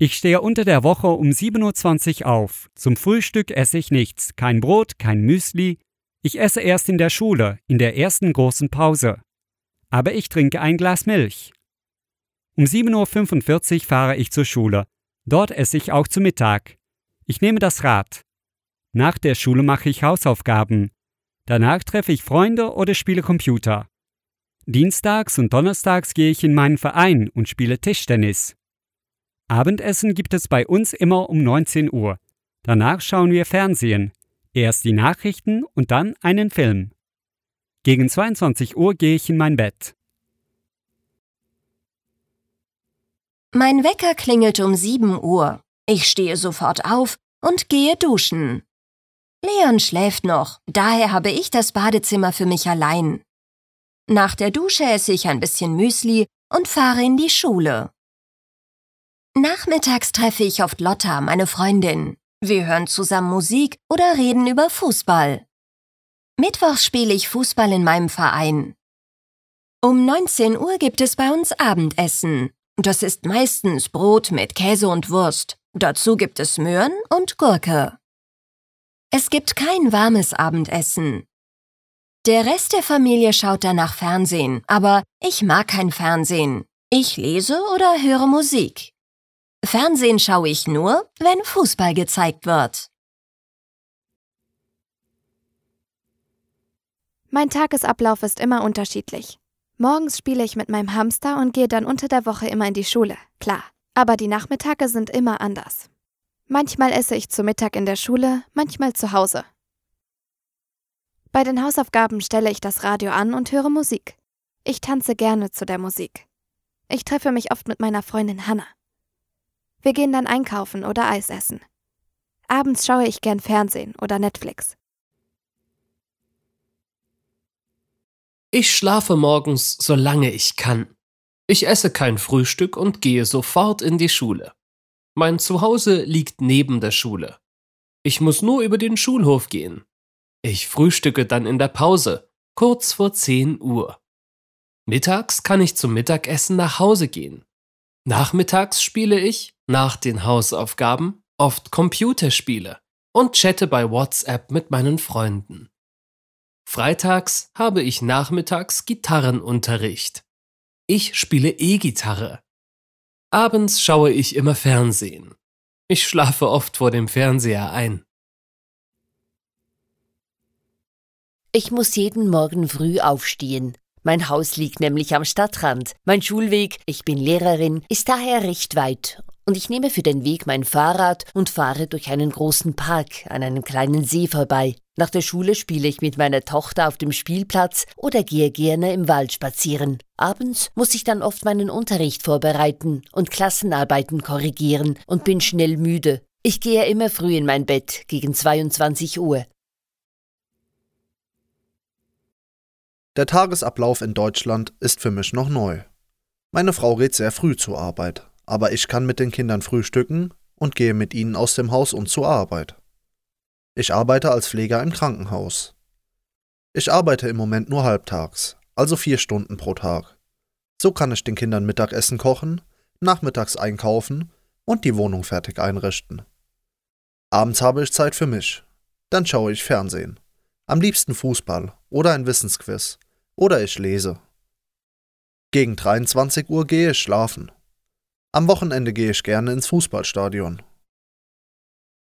Ich stehe unter der Woche um 7:20 Uhr auf. Zum Frühstück esse ich nichts, kein Brot, kein Müsli. Ich esse erst in der Schule, in der ersten großen Pause. Aber ich trinke ein Glas Milch. Um 7:45 Uhr fahre ich zur Schule. Dort esse ich auch zu Mittag. Ich nehme das Rad. Nach der Schule mache ich Hausaufgaben. Danach treffe ich Freunde oder spiele Computer. Dienstags und donnerstags gehe ich in meinen Verein und spiele Tischtennis. Abendessen gibt es bei uns immer um 19 Uhr. Danach schauen wir Fernsehen. Erst die Nachrichten und dann einen Film. Gegen 22 Uhr gehe ich in mein Bett. Mein Wecker klingelt um 7 Uhr. Ich stehe sofort auf und gehe duschen. Leon schläft noch, daher habe ich das Badezimmer für mich allein. Nach der Dusche esse ich ein bisschen Müsli und fahre in die Schule. Nachmittags treffe ich oft Lotta, meine Freundin. Wir hören zusammen Musik oder reden über Fußball. Mittwochs spiele ich Fußball in meinem Verein. Um 19 Uhr gibt es bei uns Abendessen. Das ist meistens Brot mit Käse und Wurst. Dazu gibt es Möhren und Gurke. Es gibt kein warmes Abendessen. Der Rest der Familie schaut danach Fernsehen, aber ich mag kein Fernsehen. Ich lese oder höre Musik. Fernsehen schaue ich nur, wenn Fußball gezeigt wird. Mein Tagesablauf ist immer unterschiedlich. Morgens spiele ich mit meinem Hamster und gehe dann unter der Woche immer in die Schule, klar. Aber die Nachmittage sind immer anders. Manchmal esse ich zu Mittag in der Schule, manchmal zu Hause. Bei den Hausaufgaben stelle ich das Radio an und höre Musik. Ich tanze gerne zu der Musik. Ich treffe mich oft mit meiner Freundin Hannah. Wir gehen dann einkaufen oder Eis essen. Abends schaue ich gern Fernsehen oder Netflix. Ich schlafe morgens, solange ich kann. Ich esse kein Frühstück und gehe sofort in die Schule. Mein Zuhause liegt neben der Schule. Ich muss nur über den Schulhof gehen. Ich frühstücke dann in der Pause, kurz vor 10 Uhr. Mittags kann ich zum Mittagessen nach Hause gehen. Nachmittags spiele ich, nach den Hausaufgaben, oft Computerspiele und chatte bei WhatsApp mit meinen Freunden. Freitags habe ich nachmittags Gitarrenunterricht. Ich spiele E-Gitarre. Abends schaue ich immer Fernsehen. Ich schlafe oft vor dem Fernseher ein. Ich muss jeden Morgen früh aufstehen. Mein Haus liegt nämlich am Stadtrand. Mein Schulweg, ich bin Lehrerin, ist daher recht weit. Und ich nehme für den Weg mein Fahrrad und fahre durch einen großen Park an einem kleinen See vorbei. Nach der Schule spiele ich mit meiner Tochter auf dem Spielplatz oder gehe gerne im Wald spazieren. Abends muss ich dann oft meinen Unterricht vorbereiten und Klassenarbeiten korrigieren und bin schnell müde. Ich gehe immer früh in mein Bett, gegen 22 Uhr. Der Tagesablauf in Deutschland ist für mich noch neu. Meine Frau geht sehr früh zur Arbeit, aber ich kann mit den Kindern frühstücken und gehe mit ihnen aus dem Haus und zur Arbeit. Ich arbeite als Pfleger im Krankenhaus. Ich arbeite im Moment nur halbtags, also 4 Stunden pro Tag. So kann ich den Kindern Mittagessen kochen, nachmittags einkaufen und die Wohnung fertig einrichten. Abends habe ich Zeit für mich. Dann schaue ich Fernsehen. Am liebsten Fußball oder ein Wissensquiz. Oder ich lese. Gegen 23 Uhr gehe ich schlafen. Am Wochenende gehe ich gerne ins Fußballstadion.